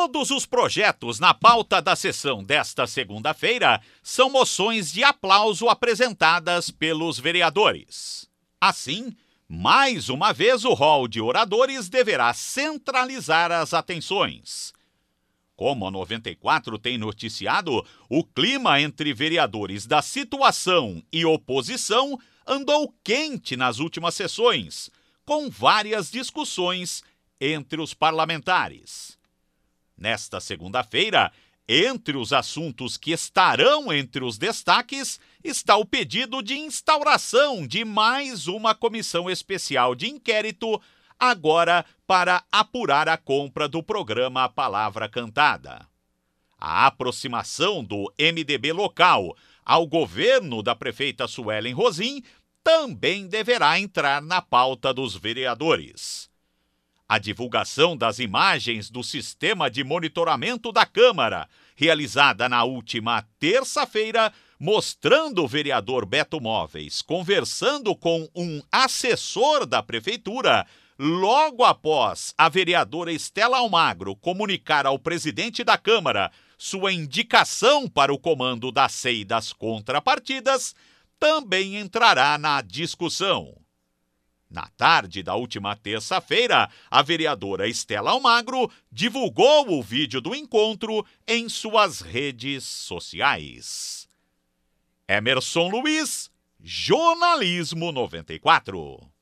Todos os projetos na pauta da sessão desta segunda-feira são moções de aplauso apresentadas pelos vereadores. Assim, mais uma vez o rol de oradores deverá centralizar as atenções. Como a 94 tem noticiado, o clima entre vereadores da situação e oposição andou quente nas últimas sessões, com várias discussões entre os parlamentares. Nesta segunda-feira, entre os assuntos que estarão entre os destaques, está o pedido de instauração de mais uma comissão especial de inquérito, agora para apurar a compra do programa Palavra Cantada. A aproximação do MDB local ao governo da prefeita Suelen Rosim também deverá entrar na pauta dos vereadores. A divulgação das imagens do sistema de monitoramento da Câmara, realizada na última terça-feira, mostrando o vereador Beto Móveis conversando com um assessor da prefeitura, logo após a vereadora Estela Almagro comunicar ao presidente da Câmara sua indicação para o comando da SEI e das contrapartidas, também entrará na discussão. Na tarde da última terça-feira, a vereadora Estela Almagro divulgou o vídeo do encontro em suas redes sociais. Emerson Luiz, Jornalismo 94.